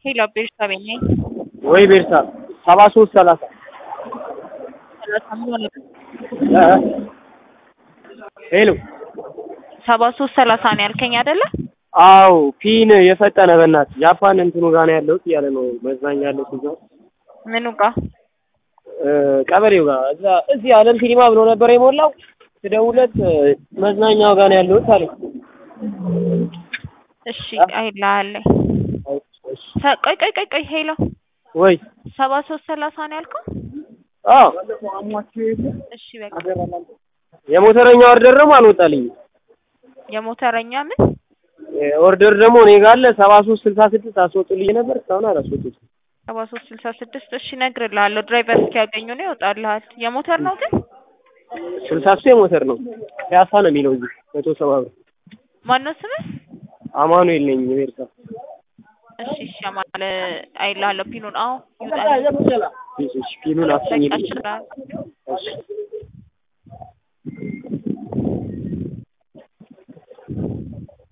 ሄሎ ቤርሳቤ ነኝ። ወይ ቤርሳ 73 ሄሎ 73 ነው ያልከኝ አይደለ? አው ፒን የፈጠነ በእናት ጃፓን እንትኑ ጋር ነው ያለው እያለ ነው መዝናኛ ያለው እዛው ምኑ ጋር ቀበሌው ጋር እዚህ አለም ሲኒማ ብሎ ነበር የሞላው ትደውለት መዝናኛው ጋር ነው ያለው ታሪክ እሺ አይላለ ቆይ ሄሎ ወይ 73 ነው ያልከው? አዎ እሺ በቃ የሞተረኛ ኦርደር ደግሞ አልወጣልኝም። የሞተረኛ ምን ኦርደር ደግሞ እኔ ጋር አለ 7366 አስወጡልኝ ነበር እስካሁን አላስወጡትም። 7366 እሺ እነግርልሃለሁ ድራይቨር እስኪያገኙ ነው ይወጣልሃል። የሞተር ነው ግን 63 የሞተር ነው ያሳ ነው የሚለው እዚህ 170 ብር። ማነው ስምህ? አማኑኤል ነኝ ቤርሳ። እሺ ማለት አይልሃለሁ ፒኑን አዎ ይወጣል። እሺ ፒኑን አስኝልኝ። እሺ